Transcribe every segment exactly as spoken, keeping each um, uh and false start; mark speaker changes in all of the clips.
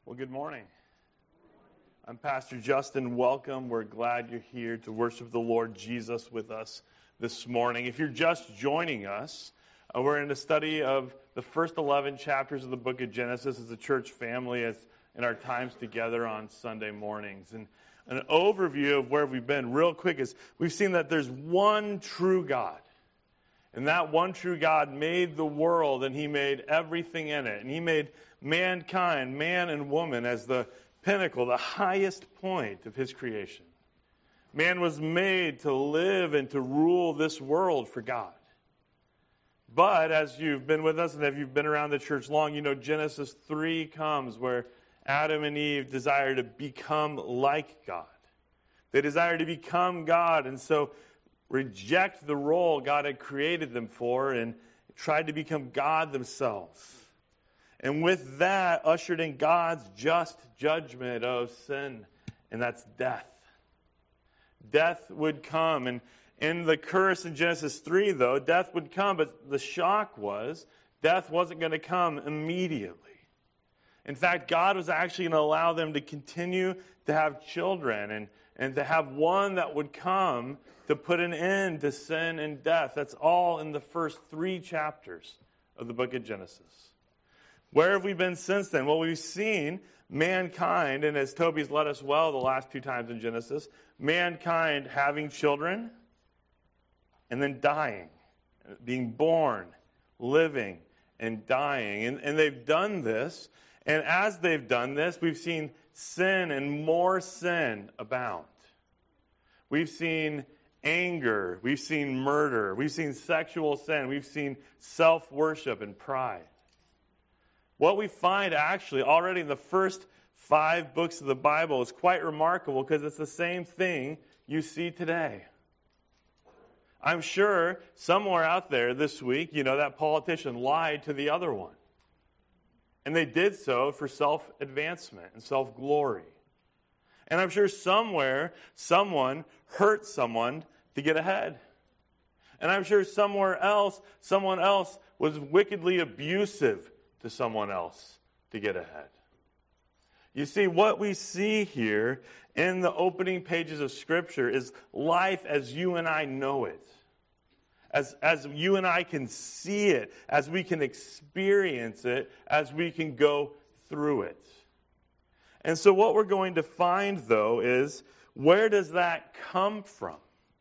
Speaker 1: Well, good morning. I'm Pastor Justin. Welcome. We're glad you're here to worship the Lord Jesus with us this morning. If you're just joining us, uh, we're in a study of the first eleven chapters of the book of Genesis as a church family as in our times together on Sunday mornings. And an overview of where we've been real quick is we've seen that there's one true God. And that one true God made the world, and he made everything in it. And he made mankind, man and woman, as the pinnacle, the highest point of his creation. Man was made to live and to rule this world for God. But as you've been with us and if you've been around the church long, you know Genesis three comes where Adam and Eve desire to become like God. They desire to become God, and so reject the role God had created them for and tried to become God themselves. And with that, ushered in God's just judgment of sin, and that's death. Death would come, and in the curse in Genesis three, though, death would come, but the shock was death wasn't going to come immediately. In fact, God was actually going to allow them to continue to have children and, and to have one that would come to put an end to sin and death. That's all in the first three chapters of the book of Genesis. Where have we been since then? Well, we've seen mankind, and as Toby's led us well the last two times in Genesis, mankind having children and then dying, being born, living, and dying. And, and they've done this, and as they've done this, we've seen sin and more sin abound. We've seen anger, we've seen murder, we've seen sexual sin, we've seen self-worship and pride. What we find actually already in the first five books of the Bible is quite remarkable because it's the same thing you see today. I'm sure somewhere out there this week, you know, that politician lied to the other one. And they did so for self-advancement and self-glory. And I'm sure somewhere someone hurt someone to get ahead. And I'm sure somewhere else, someone else was wickedly abusive to someone else to get ahead. You see, what we see here in the opening pages of Scripture is life as you and I know it. As, as you and I can see it, as we can experience it, as we can go through it. And so what we're going to find, though, is where does that come from?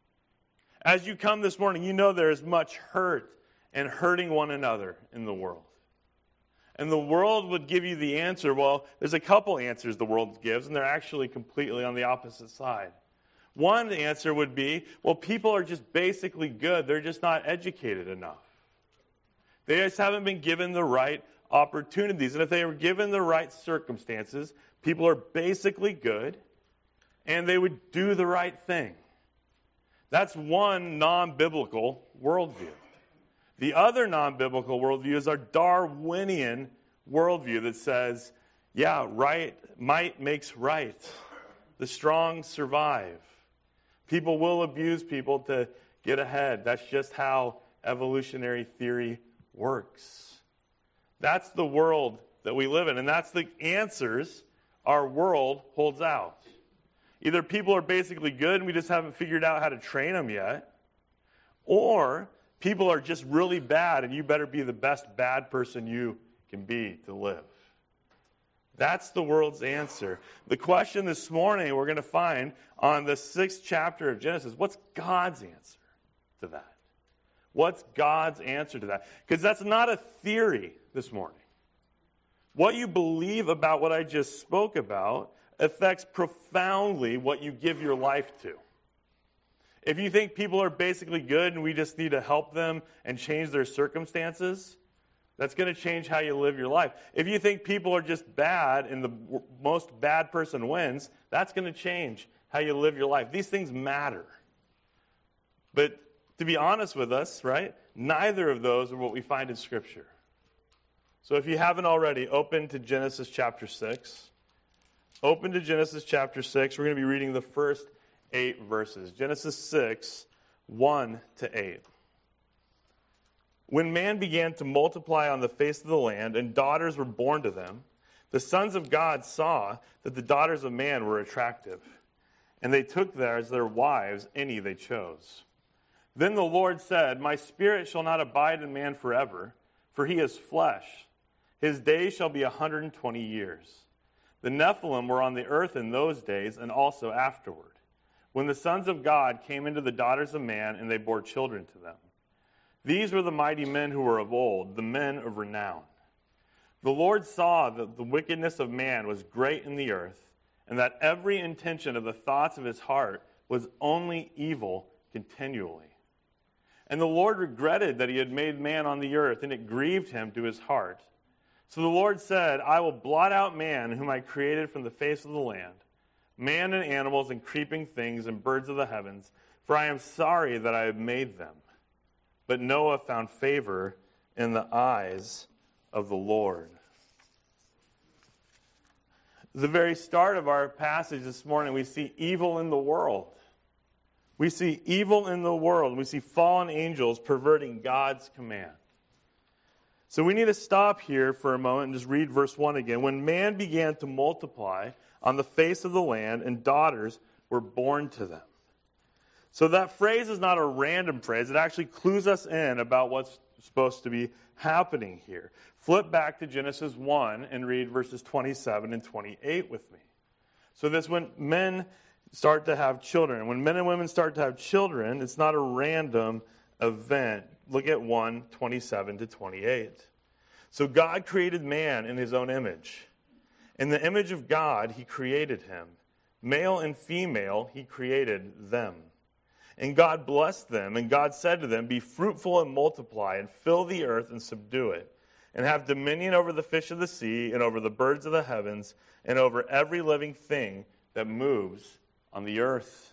Speaker 1: As you come this morning, you know there is much hurt and hurting one another in the world. And the world would give you the answer. Well, there's a couple answers the world gives, and they're actually completely on the opposite side. One answer would be, well, people are just basically good. They're just not educated enough. They just haven't been given the right opportunities. And if they were given the right circumstances, people are basically good, and they would do the right thing. That's one non-biblical worldview. The other non-biblical worldview is our Darwinian worldview that says, yeah, right, might makes right. The strong survive. People will abuse people to get ahead. That's just how evolutionary theory works. That's the world that we live in, and that's the answers our world holds out. Either people are basically good and we just haven't figured out how to train them yet, or people are just really bad and you better be the best bad person you can be to live. That's the world's answer. The question this morning we're going to find on the sixth chapter of Genesis, what's God's answer to that? What's God's answer to that? Because that's not a theory this morning. What you believe about what I just spoke about affects profoundly what you give your life to. If you think people are basically good and we just need to help them and change their circumstances, that's going to change how you live your life. If you think people are just bad and the most bad person wins, that's going to change how you live your life. These things matter. But to be honest with us, right, neither of those are what we find in Scripture. So if you haven't already, open to Genesis chapter six. Open to Genesis chapter six. We're going to be reading the first eight verses. Genesis six, one to eight. When man began to multiply on the face of the land, and daughters were born to them, The sons of God saw that the daughters of man were attractive, and they took there as their wives any they chose. Then the Lord said, My spirit shall not abide in man forever, for he is flesh. His days shall be a hundred and twenty years. The Nephilim were on the earth in those days and also afterward, when the sons of God came into the daughters of man, and they bore children to them. These were the mighty men who were of old, the men of renown. The Lord saw that the wickedness of man was great in the earth, and that every intention of the thoughts of his heart was only evil continually. And the Lord regretted that he had made man on the earth, and it grieved him to his heart. So the Lord said, I will blot out man, whom I created from the face of the land, man and animals and creeping things and birds of the heavens, for I am sorry that I have made them. But Noah found favor in the eyes of the Lord. The very start of our passage this morning, we see evil in the world. We see evil in the world. We see fallen angels perverting God's command. So we need to stop here for a moment and just read verse one again. When man began to multiply on the face of the land, and daughters were born to them. So that phrase is not a random phrase. It actually clues us in about what's supposed to be happening here. Flip back to Genesis one and read verses twenty-seven and twenty-eight with me. So this, when men start to have children, when men and women start to have children, it's not a random event. Look at one, twenty-seven to twenty-eight. So God created man in his own image. In the image of God, he created him. Male and female, he created them. And God blessed them, and God said to them, Be fruitful and multiply, and fill the earth and subdue it, and have dominion over the fish of the sea, and over the birds of the heavens, and over every living thing that moves on the earth.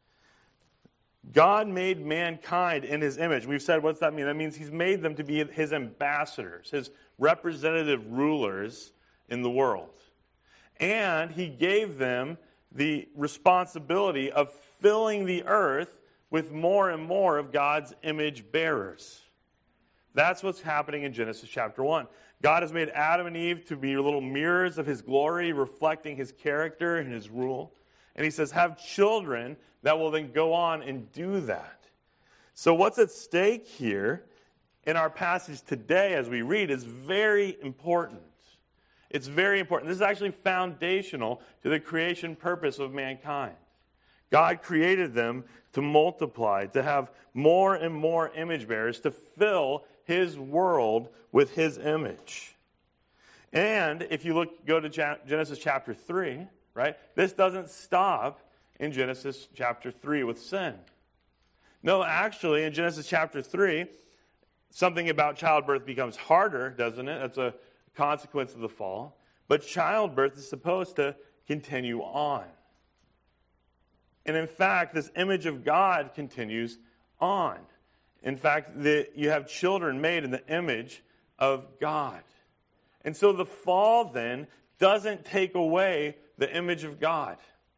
Speaker 1: God made mankind in his image. We've said, what's that mean? That means he's made them to be his ambassadors, his representative rulers in the world. And he gave them the responsibility of filling the earth with more and more of God's image bearers. That's what's happening in Genesis chapter one. God has made Adam and Eve to be little mirrors of his glory, reflecting his character and his rule. And he says, have children that will then go on and do that. So what's at stake here in our passage today as we read is very important. It's very important. This is actually foundational to the creation purpose of mankind. God created them to multiply, to have more and more image bearers, to fill his world with his image. And if you look, go to Genesis chapter three, right? This doesn't stop in Genesis chapter three with sin. No, actually, in Genesis chapter three, something about childbirth becomes harder, doesn't it? That's a consequence of the fall. But childbirth is supposed to continue on. And in fact, this image of God continues on. In fact, the, you have children made in the image of God. And so the fall then doesn't take away the image of God.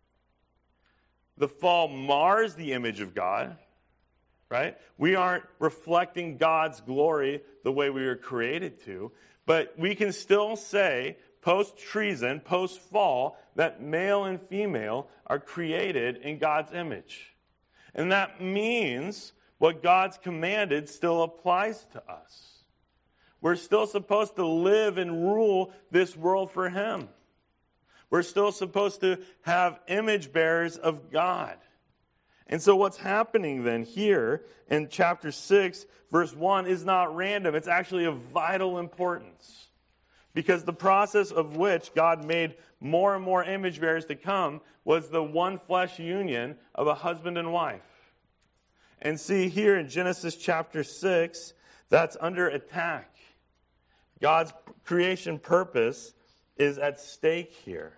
Speaker 1: The fall mars the image of God, right? We aren't reflecting God's glory the way we were created to, but we can still say, post-treason, post-fall, that male and female are created in God's image. And that means what God's commanded still applies to us. We're still supposed to live and rule this world for him. We're still supposed to have image bearers of God. And so what's happening then here in chapter six, verse one, is not random. It's actually of vital importance. Because the process of which God made more and more image bearers to come was the one flesh union of a husband and wife. And see here in Genesis chapter six, that's under attack. God's creation purpose is at stake here.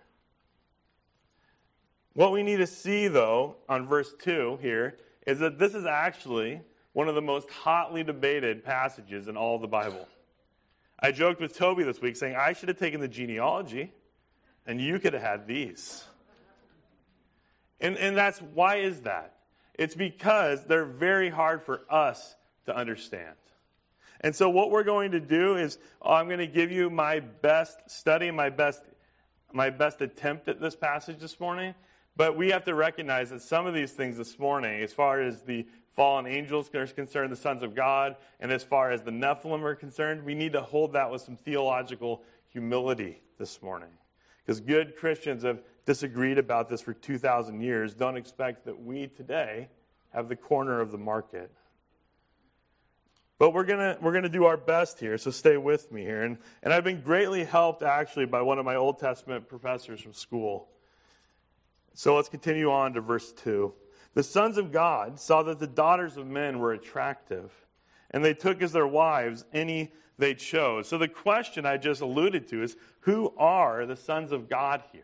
Speaker 1: What we need to see, though, on verse two here, is that this is actually one of the most hotly debated passages in all of the Bible. I joked with Toby this week saying, I should have taken the genealogy, and you could have had these. And, and that's, why is that? It's because they're very hard for us to understand. And so what we're going to do is oh, I'm going to give you my best study, my best, my best attempt at this passage this morning. But we have to recognize that some of these things this morning, as far as the fallen angels are concerned, the sons of God, and as far as the Nephilim are concerned, we need to hold that with some theological humility this morning. Because good Christians have disagreed about this for two thousand years. Don't expect that we today have the corner of the market. But we're gonna we're gonna do our best here, so stay with me here. And and I've been greatly helped actually by one of my Old Testament professors from school. So let's continue on to verse two. The sons of God saw that the daughters of men were attractive, and they took as their wives any they chose. So the question I just alluded to is, who are the sons of God here?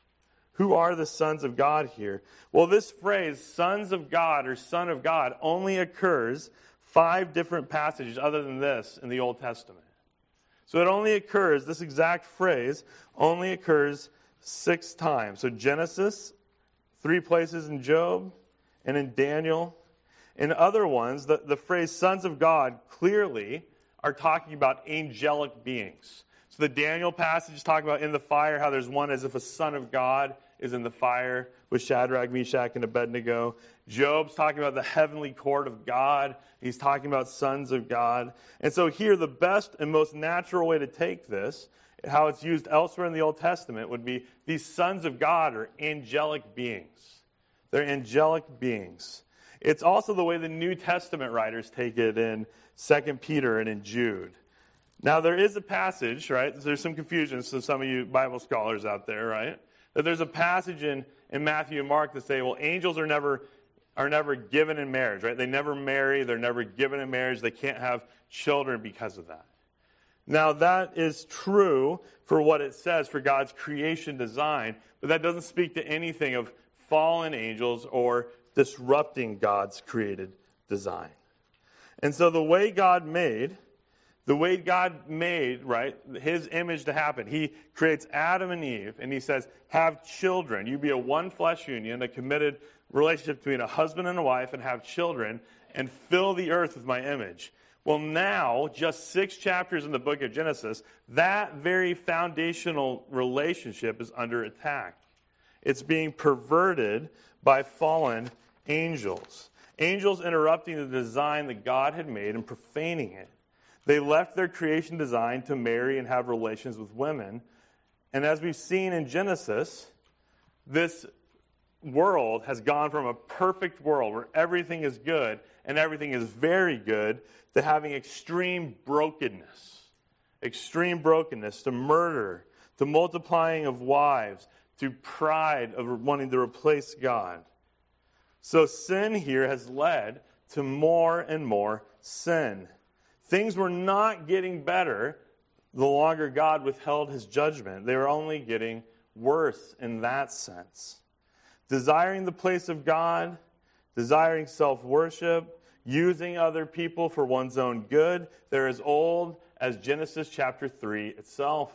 Speaker 1: Who are the sons of God here? Well, this phrase, sons of God or son of God, only occurs five different passages other than this in the Old Testament. So it only occurs, this exact phrase only occurs six times. So Genesis, three places in Job, and in Daniel. In other ones, the, the phrase sons of God clearly are talking about angelic beings. So the Daniel passage is talking about in the fire, how there's one as if a son of God is in the fire with Shadrach, Meshach, and Abednego. Job's talking about the heavenly court of God. He's talking about sons of God. And so here, the best and most natural way to take this, how it's used elsewhere in the Old Testament, would be these sons of God are angelic beings. They're angelic beings. It's also the way the New Testament writers take it in Second Peter and in Jude. Now, there is a passage, right? There's some confusion, so some of you Bible scholars out there, right? That there's a passage in, in Matthew and Mark that say, well, angels are never are never given in marriage, right? They never marry. They're never given in marriage. They can't have children because of that. Now, that is true for what it says for God's creation design, but that doesn't speak to anything of fallen angels or disrupting God's created design. And so the way God made, the way God made, right, his image to happen, he creates Adam and Eve, and he says, have children. You be a one flesh union, a committed relationship between a husband and a wife, and have children, and fill the earth with my image. Well, now, just six chapters in the book of Genesis, that very foundational relationship is under attack. It's being perverted by fallen angels. Angels interrupting the design that God had made and profaning it. They left their creation design to marry and have relations with women. And as we've seen in Genesis, this world has gone from a perfect world where everything is good and everything is very good to having extreme brokenness. Extreme brokenness, to murder, to multiplying of wives, to pride of wanting to replace God. So sin here has led to more and more sin. Things were not getting better the longer God withheld his judgment. They were only getting worse in that sense. Desiring the place of God, desiring self-worship, using other people for one's own good, they're as old as Genesis chapter three itself.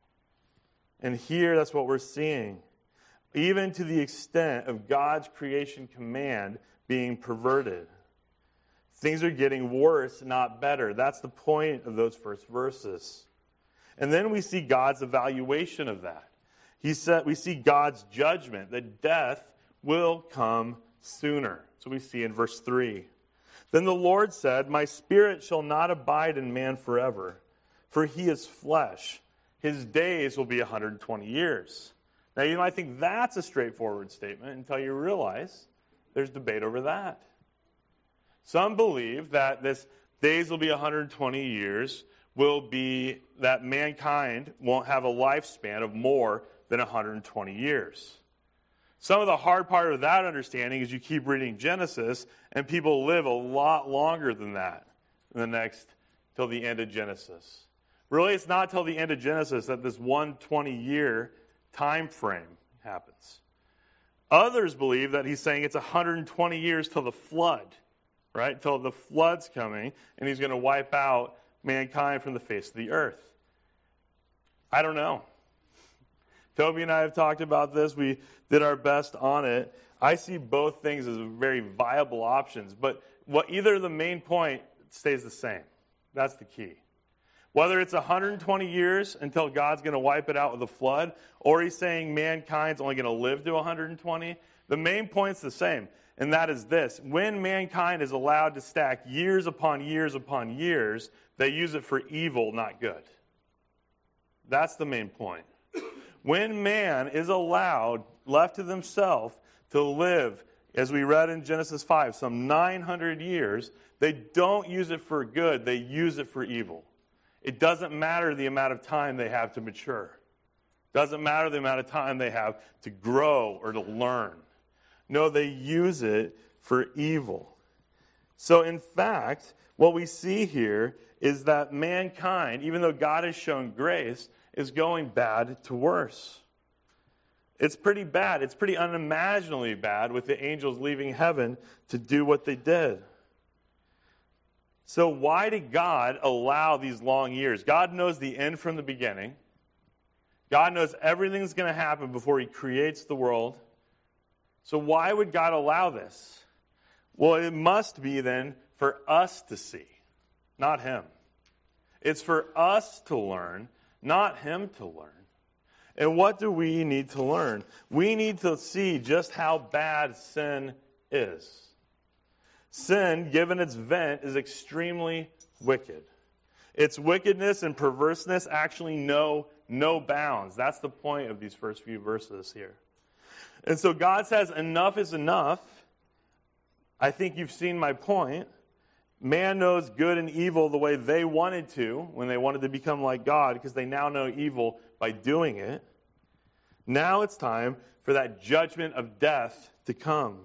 Speaker 1: And here, that's what we're seeing. Even to the extent of God's creation command being perverted. Things are getting worse, not better. That's the point of those first verses. And then we see God's evaluation of that. He said, we see God's judgment, that death will come sooner. So we see in verse three. Then the Lord said, my spirit shall not abide in man forever, for he is flesh. His days will be one hundred twenty years. Now, you might think that's a straightforward statement until you realize there's debate over that. Some believe that this days will be one hundred twenty years will be that mankind won't have a lifespan of more than one hundred twenty years. Some of the hard part of that understanding is you keep reading Genesis, and people live a lot longer than that in the next, till the end of Genesis. Really, it's not till the end of Genesis that this one hundred twenty year time frame happens. Others believe that he's saying it's one hundred twenty years till the flood, right? Till the flood's coming, and he's going to wipe out mankind from the face of the earth. I don't know. Toby and I have talked about this. We did our best on it. I see both things as very viable options, but what either the main point stays the same. That's the key. Whether it's one hundred twenty years until God's going to wipe it out with a flood, or he's saying mankind's only going to live to one hundred twenty, the main point's the same, and that is this. When mankind is allowed to stack years upon years upon years, they use it for evil, not good. That's the main point. When man is allowed, left to themselves, to live, as we read in Genesis five, some nine hundred years, they don't use it for good, they use it for evil. It doesn't matter the amount of time they have to mature. It doesn't matter the amount of time they have to grow or to learn. No, they use it for evil. So in fact, what we see here is that mankind, even though God has shown grace, is going bad to worse. It's pretty bad. It's pretty unimaginably bad with the angels leaving heaven to do what they did. So why did God allow these long years? God knows the end from the beginning. God knows everything's going to happen before he creates the world. So why would God allow this? Well, it must be then for us to see, not him. It's for us to learn, not him to learn. And what do we need to learn? We need to see just how bad sin is. Sin, given its vent, is extremely wicked. Its wickedness and perverseness actually know no bounds. That's the point of these first few verses here. And so God says, enough is enough. I think you've seen my point. Man knows good and evil the way they wanted to when they wanted to become like God, because they now know evil by doing it. Now it's time for that judgment of death to come.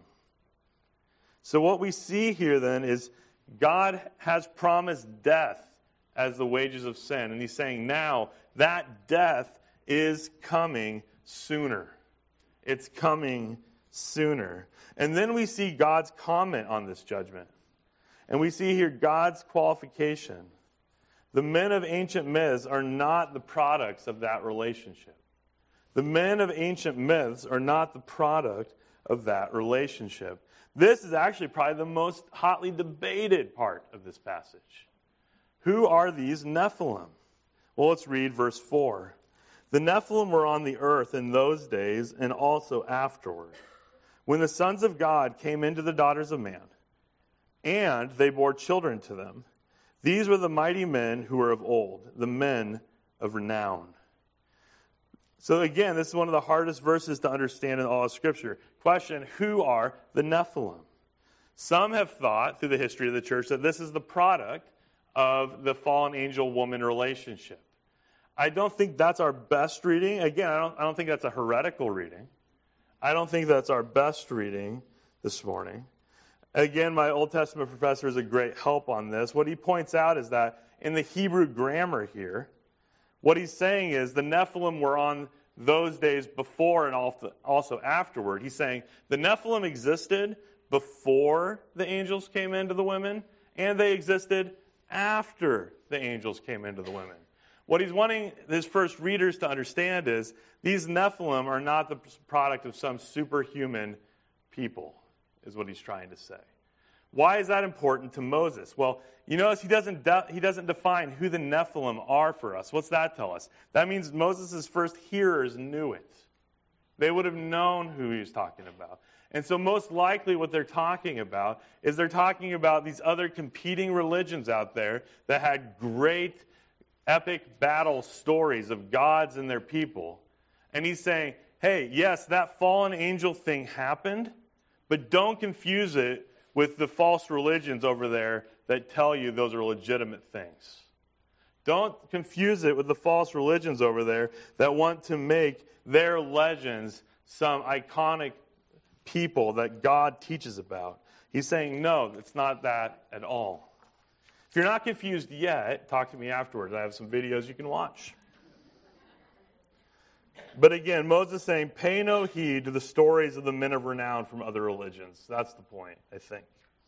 Speaker 1: So what we see here then is God has promised death as the wages of sin. And he's saying now that death is coming sooner. It's coming sooner. And then we see God's comment on this judgment. And we see here God's qualification. The men of ancient myths are not the products of that relationship. The men of ancient myths are not the product of that relationship. This is actually probably the most hotly debated part of this passage. Who are these Nephilim? Well, let's read verse four. The Nephilim were on the earth in those days and also afterward, when the sons of God came into the daughters of man, and they bore children to them. These were the mighty men who were of old, the men of renown. So again, this is one of the hardest verses to understand in all of Scripture. Question, who are the Nephilim? Some have thought through the history of the church that this is the product of the fallen angel-woman relationship. I don't think that's our best reading. Again, I don't, I don't think that's a heretical reading. I don't think that's our best reading this morning. Again, my Old Testament professor is a great help on this. What he points out is that in the Hebrew grammar here, what he's saying is the Nephilim were on those days before and also afterward. He's saying the Nephilim existed before the angels came into the women, and they existed after the angels came into the women. What he's wanting his first readers to understand is these Nephilim are not the product of some superhuman people, is what he's trying to say. Why is that important to Moses? Well, you notice he doesn't de- he doesn't define who the Nephilim are for us. What's that tell us? That means Moses' first hearers knew it. They would have known who he was talking about. And so most likely what they're talking about is they're talking about these other competing religions out there that had great epic battle stories of gods and their people. And he's saying, hey, yes, that fallen angel thing happened, but don't confuse it with the false religions over there that tell you those are legitimate things. Don't confuse it with the false religions over there that want to make their legends some iconic people that God teaches about. He's saying, no, it's not that at all. If you're not confused yet, talk to me afterwards. I have some videos you can watch. But again, Moses is saying, pay no heed to the stories of the men of renown from other religions. That's the point, I think.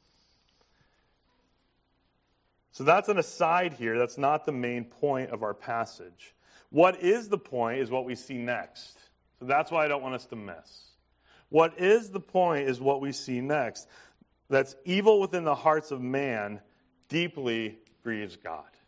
Speaker 1: So that's an aside here. That's not the main point of our passage. What is the point is what we see next. So that's why I don't want us to miss. What is the point is what we see next. That's evil within the hearts of man deeply grieves God.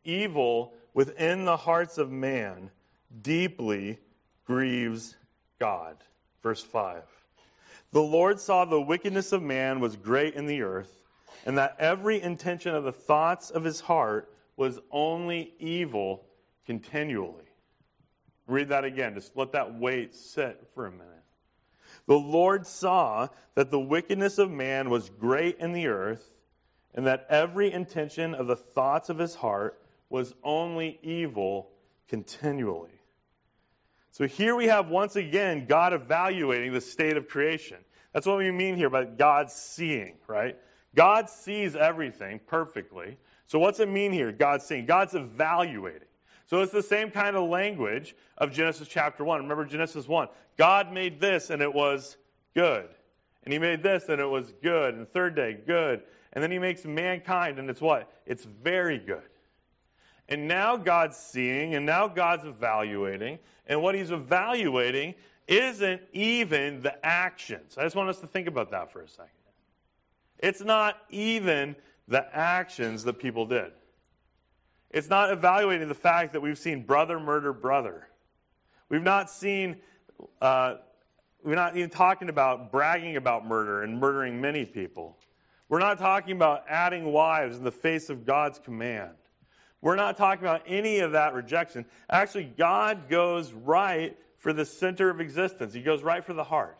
Speaker 1: evil within the hearts of man deeply grieves God. Verse five. The Lord saw the wickedness of man was great in the earth, and that every intention of the thoughts of his heart was only evil continually. Read that again. Just let that weight sit for a minute. The Lord saw that the wickedness of man was great in the earth, and that every intention of the thoughts of his heart was only evil continually. So here we have once again God evaluating the state of creation. That's what we mean here by God seeing, right? God sees everything perfectly. So what's it mean here, God seeing? God's evaluating. So it's the same kind of language of Genesis chapter one. Remember Genesis one. God made this and it was good. And he made this and it was good. And third day, good. And then he makes mankind and it's what? It's very good. And now God's seeing and now God's evaluating. And what he's evaluating isn't even the actions. I just want us to think about that for a second. It's not even the actions that people did. It's not evaluating the fact that we've seen brother murder brother. We've not seen, uh, we're not even talking about bragging about murder and murdering many people. We're not talking about adding wives in the face of God's command. We're not talking about any of that rejection. Actually, God goes right for the center of existence. He goes right for the heart.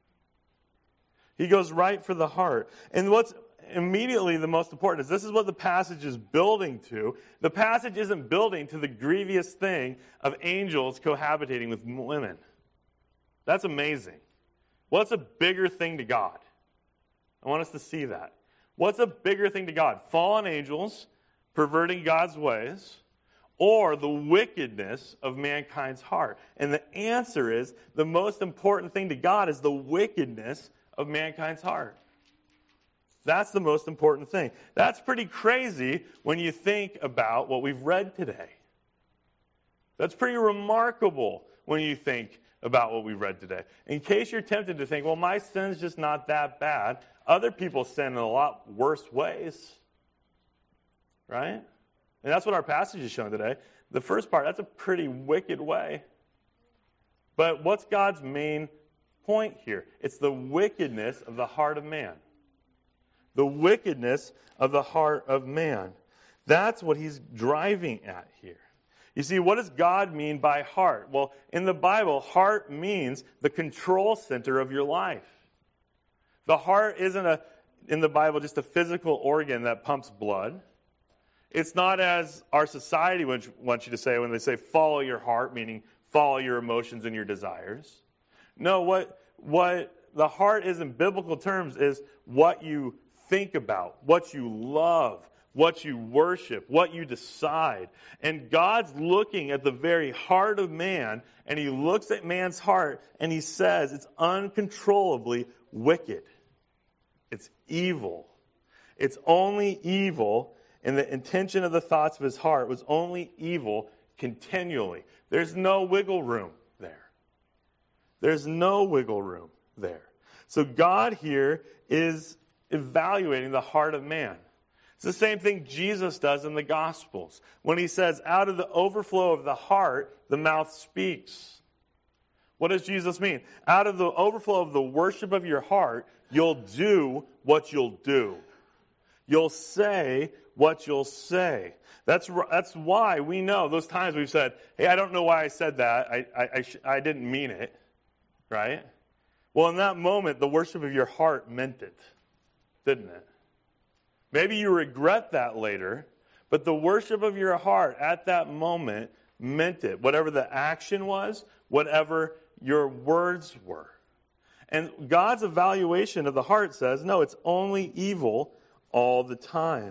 Speaker 1: He goes right for the heart. And what's immediately the most important is this is what the passage is building to. The passage isn't building to the grievous thing of angels cohabitating with women. That's amazing. What's a bigger thing to God? I want us to see that. What's a bigger thing to God? Fallen angels perverting God's ways, or the wickedness of mankind's heart? And the answer is the most important thing to God is the wickedness of mankind's heart. That's the most important thing. That's pretty crazy when you think about what we've read today. That's pretty remarkable when you think about what we read today. In case you're tempted to think, well, my sin's just not that bad. Other people sin in a lot worse ways. Right? And that's what our passage is showing today. The first part, that's a pretty wicked way. But what's God's main point here? It's the wickedness of the heart of man. The wickedness of the heart of man. That's what he's driving at here. You see, what does God mean by heart? Well, in the Bible, heart means the control center of your life. The heart isn't, a, in the Bible, just a physical organ that pumps blood. It's not as our society wants you to say when they say follow your heart, meaning follow your emotions and your desires. No, what, what the heart is in biblical terms is what you think about, what you love, what you worship, what you decide. And God's looking at the very heart of man, and he looks at man's heart, and he says it's uncontrollably wicked. It's evil. It's only evil, and the intention of the thoughts of his heart was only evil continually. There's no wiggle room there. There's no wiggle room there. So God here is evaluating the heart of man. It's the same thing Jesus does in the Gospels. When he says, out of the overflow of the heart, the mouth speaks. What does Jesus mean? Out of the overflow of the worship of your heart, you'll do what you'll do. You'll say what you'll say. That's that's why we know those times we've said, hey, I don't know why I said that. I, I, I, sh- I didn't mean it. Right? Well, in that moment, the worship of your heart meant it. Didn't it? Maybe you regret that later, but the worship of your heart at that moment meant it. Whatever the action was, whatever your words were. And God's evaluation of the heart says, no, it's only evil all the time.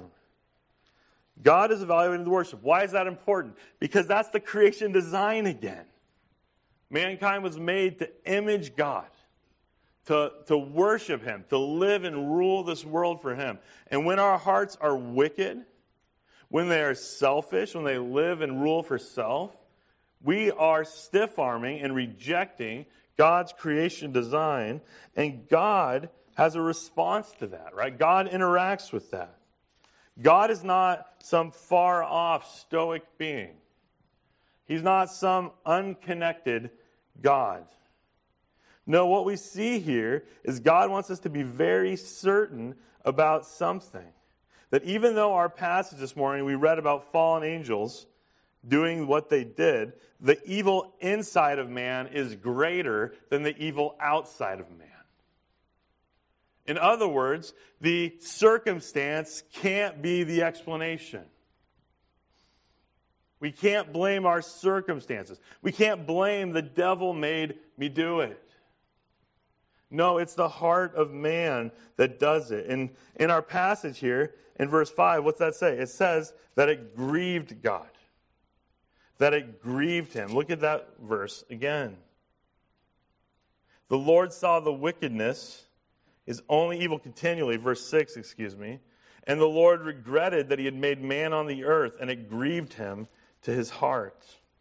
Speaker 1: God is evaluating the worship. Why is that important? Because that's the creation design again. Mankind was made to image God. To, to worship him, to live and rule this world for him. And when our hearts are wicked, when they are selfish, when they live and rule for self, we are stiff-arming and rejecting God's creation design, and God has a response to that, right? God interacts with that. God is not some far-off stoic being. He's not some unconnected God. No, what we see here is God wants us to be very certain about something. That even though our passage this morning, we read about fallen angels doing what they did, the evil inside of man is greater than the evil outside of man. In other words, the circumstance can't be the explanation. We can't blame our circumstances. We can't blame the devil made me do it. No, it's the heart of man that does it. And in our passage here, in verse five, what's that say? It says that it grieved God. That it grieved him. Look at that verse again. The Lord saw the wickedness, his only evil continually, verse six, excuse me. And the Lord regretted that he had made man on the earth, and it grieved him to his heart.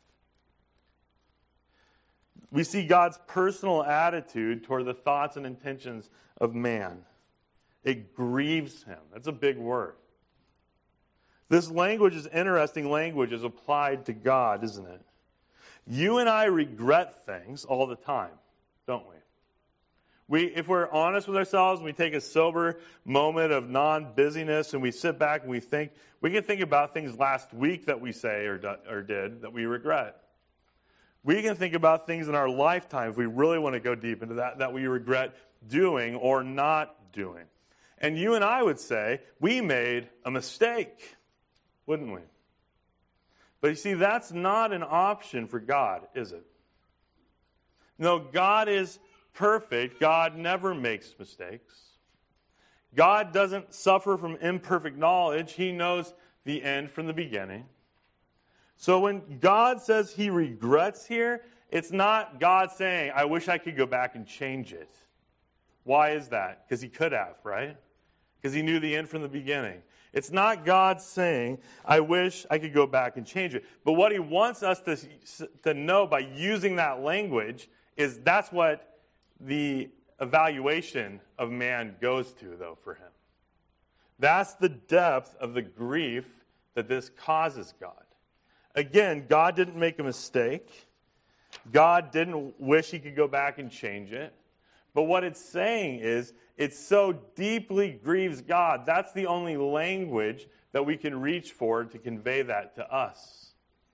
Speaker 1: We see God's personal attitude toward the thoughts and intentions of man. It grieves him. That's a big word. This language is interesting language as applied to God, isn't it? You and I regret things all the time, don't we? We, if we're honest with ourselves, we take a sober moment of non-busyness and we sit back and we think, we can think about things last week that we say or, do, or did that we regret. We can think about things in our lifetime, if we really want to go deep into that, that we regret doing or not doing. And you and I would say, we made a mistake, wouldn't we? But you see, that's not an option for God, is it? No, God is perfect. God never makes mistakes. God doesn't suffer from imperfect knowledge. He knows the end from the beginning. So when God says he regrets here, it's not God saying, I wish I could go back and change it. Why is that? Because he could have, right? Because he knew the end from the beginning. It's not God saying, I wish I could go back and change it. But what he wants us to, to know by using that language is that's what the evaluation of man goes to, though, for him. That's the depth of the grief that this causes God. Again, God didn't make a mistake. God didn't wish he could go back and change it. But what it's saying is, it so deeply grieves God. That's the only language that we can reach for to convey that to us.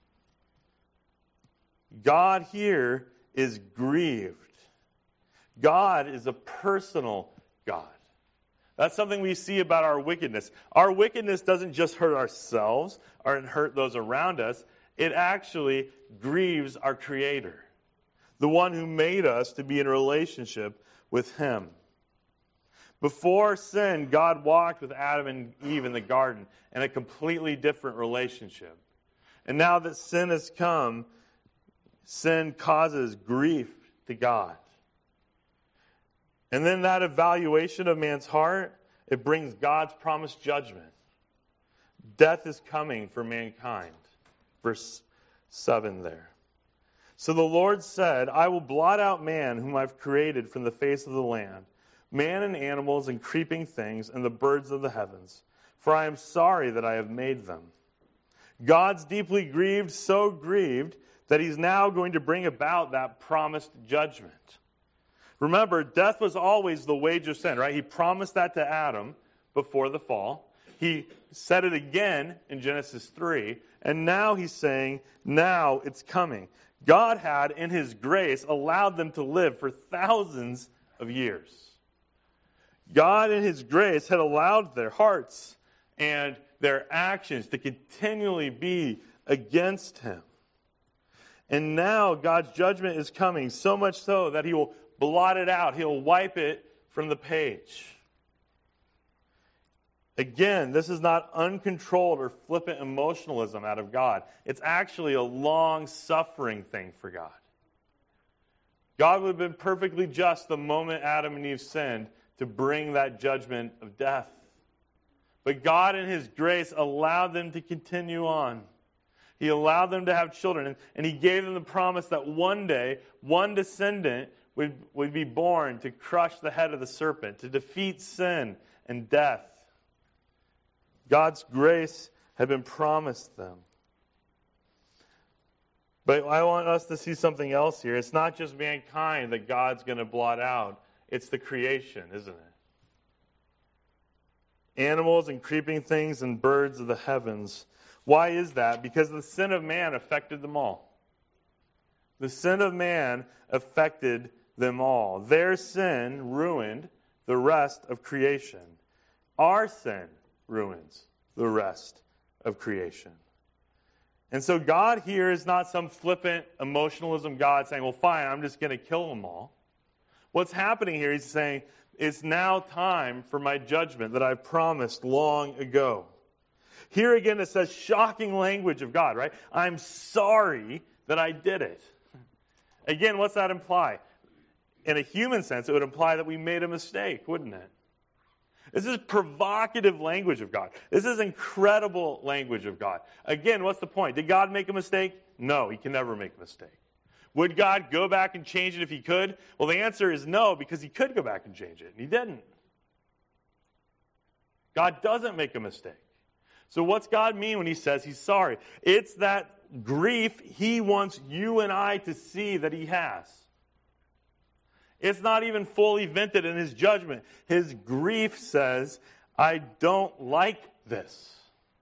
Speaker 1: God here is grieved. God is a personal God. That's something we see about our wickedness. Our wickedness doesn't just hurt ourselves or hurt those around us. It actually grieves our Creator, the one who made us to be in a relationship with him. Before sin, God walked with Adam and Eve in the garden in a completely different relationship. And now that sin has come, sin causes grief to God. And then that evaluation of man's heart, it brings God's promised judgment. Death is coming for mankind. Verse seven there. So the Lord said, I will blot out man whom I've created from the face of the land, man and animals and creeping things and the birds of the heavens, for I am sorry that I have made them. God's deeply grieved, so grieved, that he's now going to bring about that promised judgment. Remember, death was always the wage of sin, right? He promised that to Adam before the fall. He said it again in Genesis three, and now he's saying, now it's coming. God had, in his grace, allowed them to live for thousands of years. God, in his grace, had allowed their hearts and their actions to continually be against him. And now God's judgment is coming, so much so that he will blot it out. He'll wipe it from the page. Again, this is not uncontrolled or flippant emotionalism out of God. It's actually a long-suffering thing for God. God would have been perfectly just the moment Adam and Eve sinned to bring that judgment of death. But God, in his grace, allowed them to continue on. He allowed them to have children, and, and he gave them the promise that one day, one descendant would, would be born to crush the head of the serpent, to defeat sin and death. God's grace had been promised them. But I want us to see something else here. It's not just mankind that God's going to blot out. It's the creation, isn't it? Animals and creeping things and birds of the heavens. Why is that? Because the sin of man affected them all. The sin of man affected them all. Their sin ruined the rest of creation. Our sin ruins the rest of creation. And so God here is not some flippant emotionalism God saying, well, fine, I'm just going to kill them all. What's happening here, he's saying, it's now time for my judgment that I promised long ago. Here again it says shocking language of God, right? I'm sorry that I did it. Again, what's that imply? In a human sense, it would imply that we made a mistake, wouldn't it? This is provocative language of God. This is incredible language of God. Again, what's the point? Did God make a mistake? No, he can never make a mistake. Would God go back and change it if he could? Well, the answer is no, because he could go back and change it, and he didn't. God doesn't make a mistake. So what's God mean when he says he's sorry? It's that grief he wants you and I to see that he has. It's not even fully vented in his judgment. His grief says, I don't like this.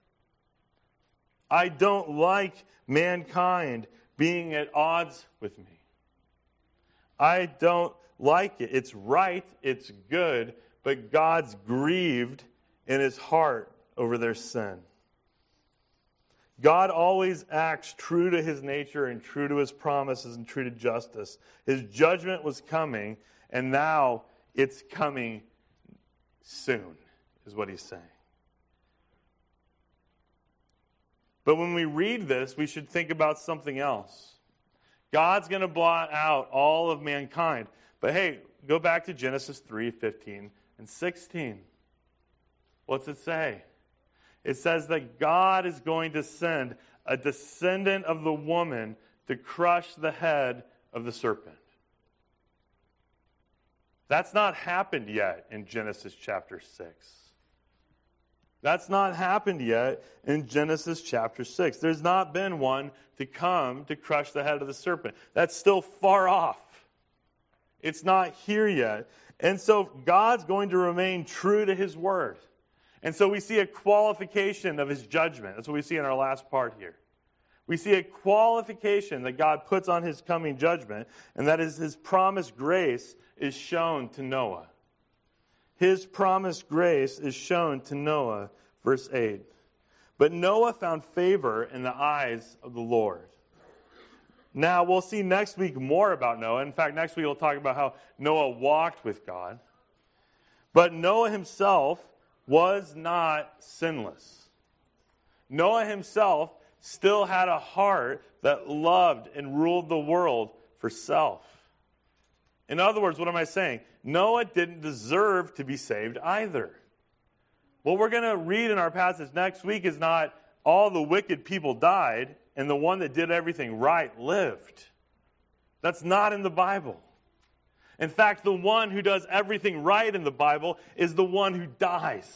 Speaker 1: I don't like mankind being at odds with me. I don't like it. It's right, it's good, but God's grieved in his heart over their sin. God always acts true to his nature and true to his promises and true to justice. His judgment was coming, and now it's coming soon, is what he's saying. But when we read this, we should think about something else. God's going to blot out all of mankind. But hey, go back to Genesis three, fifteen and sixteen. What's it say? It says that God is going to send a descendant of the woman to crush the head of the serpent. That's not happened yet in Genesis chapter six. That's not happened yet in Genesis chapter six. There's not been one to come to crush the head of the serpent. That's still far off. It's not here yet. And so God's going to remain true to his word. And so we see a qualification of his judgment. That's what we see in our last part here. We see a qualification that God puts on his coming judgment, and that is his promised grace is shown to Noah. His promised grace is shown to Noah, verse eight. But Noah found favor in the eyes of the Lord. Now, we'll see next week more about Noah. In fact, next week we'll talk about how Noah walked with God. But Noah himself was not sinless. Noah himself still had a heart that loved and ruled the world for self. In other words, what am I saying? Noah didn't deserve to be saved either. What we're going to read in our passage next week is not all the wicked people died and the one that did everything right lived. That's not in the Bible. In fact, the one who does everything right in the Bible is the one who dies.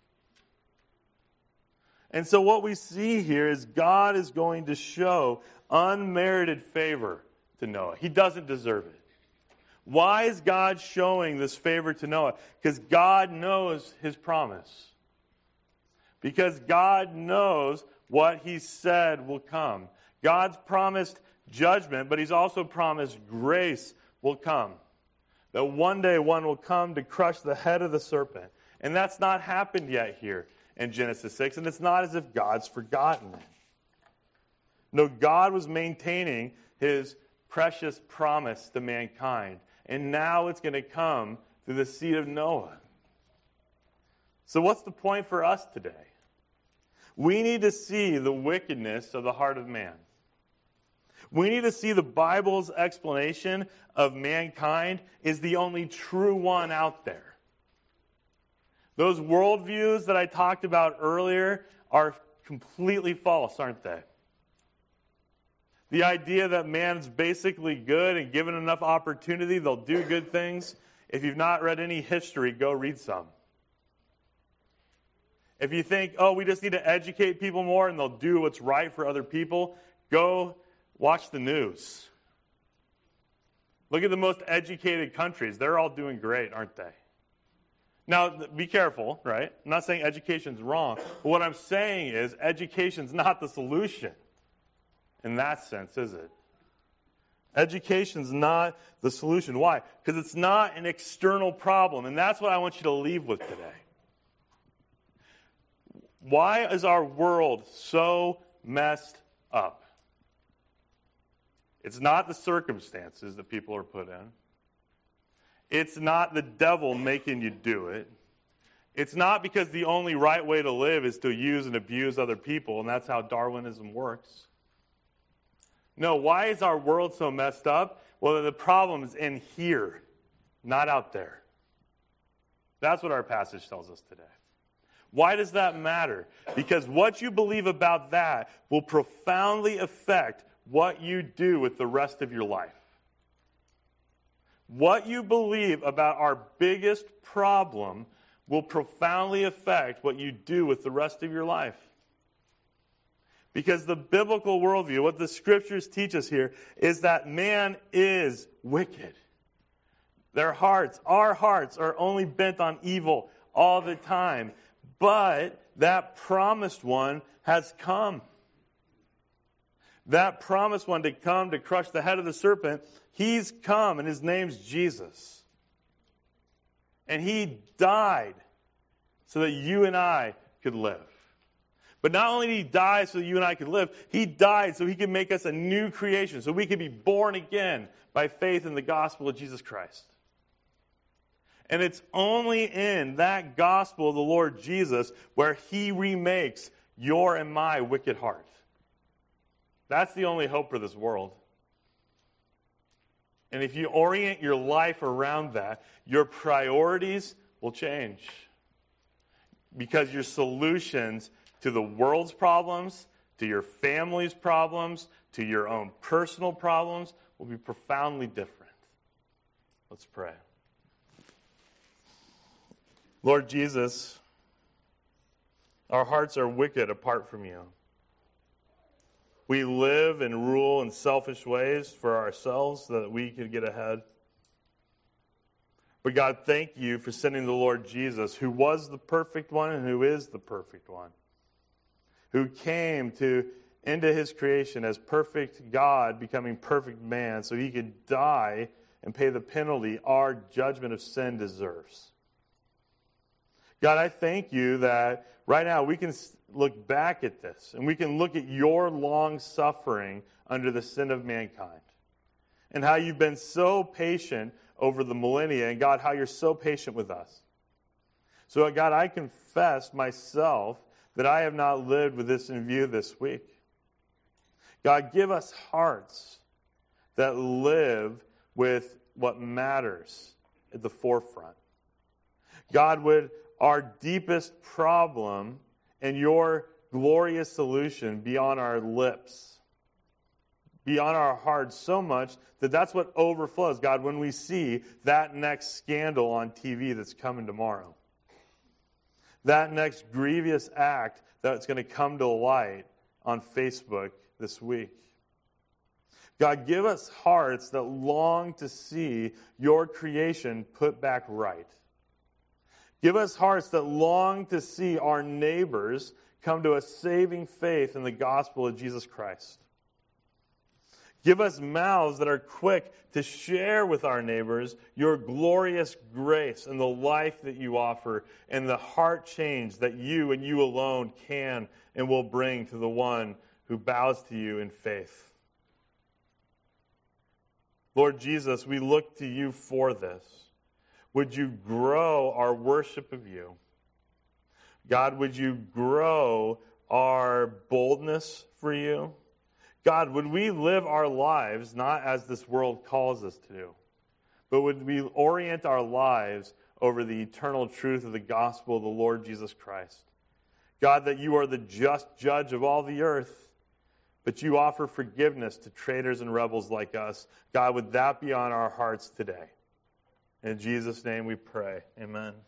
Speaker 1: And so what we see here is God is going to show unmerited favor to Noah. He doesn't deserve it. Why is God showing this favor to Noah? Because God knows his promise. Because God knows what he said will come. God's promised judgment, but he's also promised grace will come. That one day one will come to crush the head of the serpent. And that's not happened yet here in Genesis six, and it's not as if God's forgotten it. No, God was maintaining his precious promise to mankind, and now it's going to come through the seed of Noah. So what's the point for us today? We need to see the wickedness of the heart of man. We need to see the Bible's explanation of mankind is the only true one out there. Those worldviews that I talked about earlier are completely false, aren't they? The idea that man's basically good and given enough opportunity, they'll do good things. If you've not read any history, go read some. If you think, oh, we just need to educate people more and they'll do what's right for other people, go watch the news. Look at the most educated countries. They're all doing great, aren't they? Now, be careful, right? I'm not saying education's wrong. But what I'm saying is education's not the solution in that sense, is it? Education's not the solution. Why? Because it's not an external problem. And that's what I want you to leave with today. Why is our world so messed up? It's not the circumstances that people are put in. It's not the devil making you do it. It's not because the only right way to live is to use and abuse other people, and that's how Darwinism works. No, why is our world so messed up? Well, the problem is in here, not out there. That's what our passage tells us today. Why does that matter? Because what you believe about that will profoundly affect what you do with the rest of your life. What you believe about our biggest problem will profoundly affect what you do with the rest of your life. Because the biblical worldview, what the scriptures teach us here, is that man is wicked. Their hearts, our hearts, are only bent on evil all the time. But that promised one has come. That promised one to come to crush the head of the serpent, he's come, and his name's Jesus. And he died so that you and I could live. But not only did he die so that you and I could live, he died so he could make us a new creation, so we could be born again by faith in the gospel of Jesus Christ. And it's only in that gospel of the Lord Jesus where he remakes your and my wicked heart. That's the only hope for this world. And if you orient your life around that, your priorities will change. Because your solutions to the world's problems, to your family's problems, to your own personal problems will be profoundly different. Let's pray. Lord Jesus, our hearts are wicked apart from you. We live and rule in selfish ways for ourselves so that we could get ahead. But God, thank you for sending the Lord Jesus, who was the perfect one and who is the perfect one, who came to into his creation as perfect God, becoming perfect man, so he could die and pay the penalty our judgment of sin deserves. God, I thank you that right now we can look back at this and we can look at your long suffering under the sin of mankind and how you've been so patient over the millennia, and God, how you're so patient with us. So God, I confess myself that I have not lived with this in view this week. God, give us hearts that live with what matters at the forefront. God, would our deepest problem and your glorious solution be on our lips, be on our hearts so much that that's what overflows, God, when we see that next scandal on T V that's coming tomorrow. That next grievous act that's going to come to light on Facebook this week. God, give us hearts that long to see your creation put back right. Give us hearts that long to see our neighbors come to a saving faith in the gospel of Jesus Christ. Give us mouths that are quick to share with our neighbors your glorious grace and the life that you offer and the heart change that you and you alone can and will bring to the one who bows to you in faith. Lord Jesus, we look to you for this. Would you grow our worship of you? God, would you grow our boldness for you? God, would we live our lives not as this world calls us to do, but would we orient our lives over the eternal truth of the gospel of the Lord Jesus Christ? God, that you are the just judge of all the earth, but you offer forgiveness to traitors and rebels like us. God, would that be on our hearts today? In Jesus' name we pray. Amen.